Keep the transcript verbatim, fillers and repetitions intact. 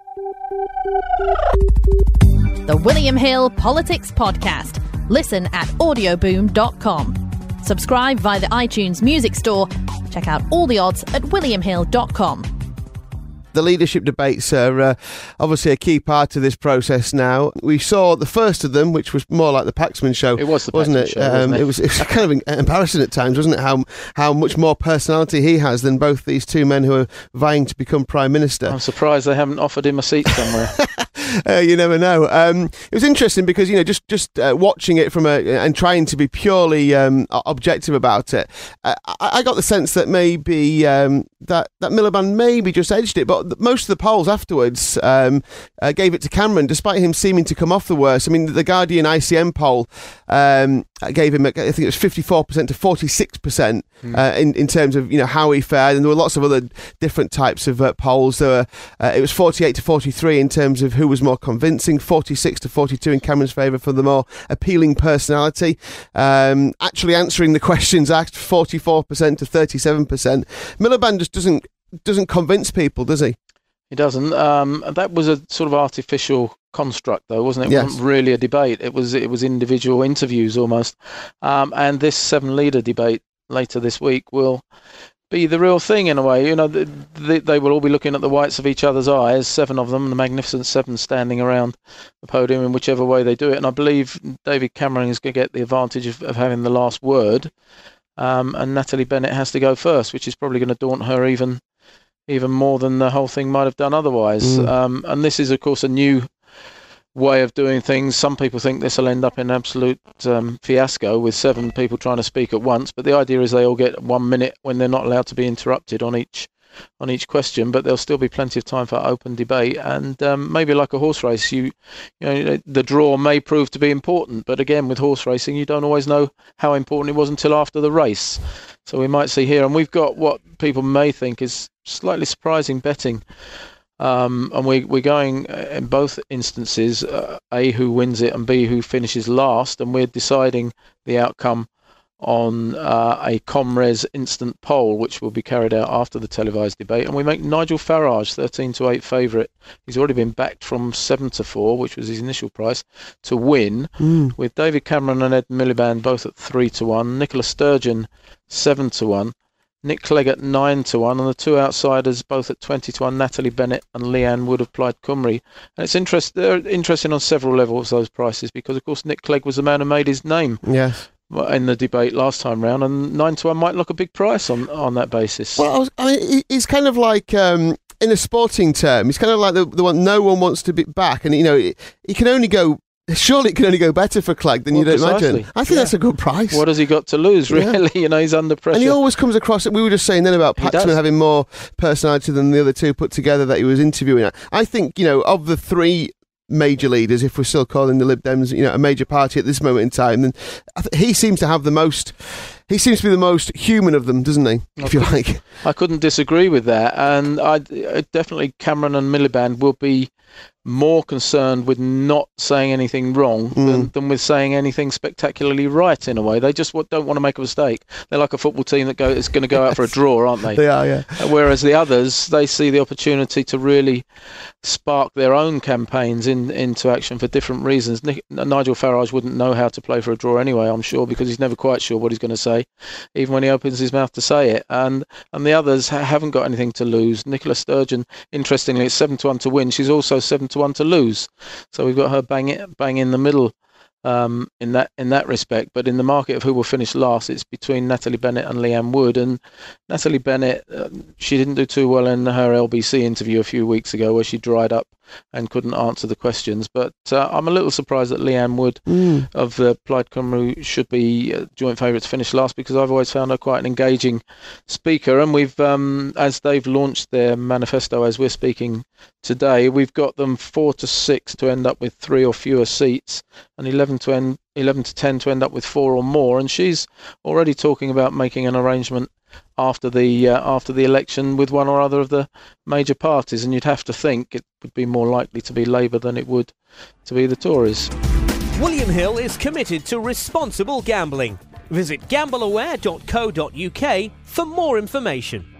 The William Hill Politics Podcast. Listen at audioboom dot com. Subscribe via the iTunes Music Store. Check out all the odds at william hill dot com. The leadership debates are uh, obviously a key part of this process now. We saw the first of them, which was more like the Paxman show. It was the wasn't Paxman it? show, Um, wasn't it? it was. It was kind of embarrassing at times, wasn't it? How how much more personality he has than both these two men who are vying to become prime minister. I'm surprised they haven't offered him a seat somewhere. Uh, you never know. Um, it was interesting because, you know, just just uh, watching it from a and trying to be purely um, objective about it, uh, I, I got the sense that maybe um, that that Miliband maybe just edged it, but most of the polls afterwards um, uh, gave it to Cameron, despite him seeming to come off the worst. I mean, the Guardian I C M poll um, gave him, I think it was fifty-four percent to forty-six percent mm. uh, in in terms of, you know, how he fared, and there were lots of other different types of uh, polls. There were uh, it was forty-eight to forty-three in terms of who was more convincing, forty-six to forty-two in Cameron's favour for the more appealing personality. Um, actually answering the questions asked, forty-four percent to thirty-seven percent. Miliband just doesn't doesn't convince people, does he? He doesn't. Um, that was a sort of artificial construct, though, wasn't it? It Yes. wasn't really a debate. It was it was individual interviews almost. Um, and this seven leader debate later this week will be the real thing in a way. You know, the, the, they will all be looking at the whites of each other's eyes, seven of them, the Magnificent Seven standing around the podium in whichever way they do it. And I believe David Cameron is going to get the advantage of, of having the last word. Um, and Natalie Bennett has to go first, which is probably going to daunt her even even more than the whole thing might have done otherwise. Mm. Um, and this is, of course, a new way of doing things. Some people think this will end up in absolute um, fiasco with seven people trying to speak at once. But the idea is they all get one minute when they're not allowed to be interrupted on each on each question. But there'll still be plenty of time for open debate. And um, maybe like a horse race, you, you know, the draw may prove to be important. But again, with horse racing, you don't always know how important it was until after the race. So we might see here. And we've got what people may think is slightly surprising betting. Um, and we, we're going in both instances, uh, A, who wins it, and B, who finishes last. And we're deciding the outcome on uh, a Comres instant poll, which will be carried out after the televised debate. And we make Nigel Farage thirteen to eight favourite. He's already been backed from seven to four, which was his initial price, to win, mm. with David Cameron and Ed Miliband both at three to one, Nicola Sturgeon seven to one, Nick Clegg at nine to one, and the two outsiders both at twenty to one, Natalie Bennett and Leanne Wood of Plaid Cymru. And it's interest, they're interesting on several levels, those prices, because, of course, Nick Clegg was the man who made his name. Yes. In the debate last time round, and nine to one might look a big price on, on that basis. Well, I, was, I mean, he's kind of like, um, in a sporting term, he's kind of like the, the one no one wants to be back, and, you know, he, he can only go... Surely it can only go better for Clegg than well, you don't precisely. imagine. I think yeah. that's a good price. What has he got to lose, really? Yeah. You know, he's under pressure. And he always comes across, we were just saying then about Paxman having more personality than the other two put together that he was interviewing. I think, you know, of the three major leaders, if we're still calling the Lib Dems, you know, a major party at this moment in time, then I th- he seems to have the most... He seems to be the most human of them, doesn't he? If you like. I couldn't disagree with that. And I definitely, Cameron and Miliband will be more concerned with not saying anything wrong mm. than, than with saying anything spectacularly right, in a way. They just don't want to make a mistake. They're like a football team that go, is going to go yes. out for a draw, aren't they? They are, yeah. Whereas the others, they see the opportunity to really spark their own campaigns in, into action for different reasons. Nick, Nigel Farage wouldn't know how to play for a draw anyway, I'm sure, because he's never quite sure what he's going to say, even when he opens his mouth to say it. And and the others ha- haven't got anything to lose. Nicola Sturgeon, interestingly, it's seven to one to win. She's also seven to one to lose. So we've got her bang it, bang in the middle um, in that in that respect. But in the market of who will finish last, it's between Natalie Bennett and Leanne Wood. And Natalie Bennett, uh, she didn't do too well in her L B C interview a few weeks ago, where she dried up and couldn't answer the questions. But uh, I'm a little surprised that Leanne Wood mm. of uh, Plaid Cymru should be uh, joint favourite to finish last, because I've always found her quite an engaging speaker. And we've, um, as they've launched their manifesto as we're speaking today, we've got them four to six to end up with three or fewer seats, and eleven to end, eleven to ten to end up with four or more. And she's already talking about making an arrangement after the uh, after the election with one or other of the major parties, and you'd have to think it would be more likely to be Labour than it would to be the Tories. William Hill is committed to responsible gambling. Visit gamble aware dot co dot uk for more information.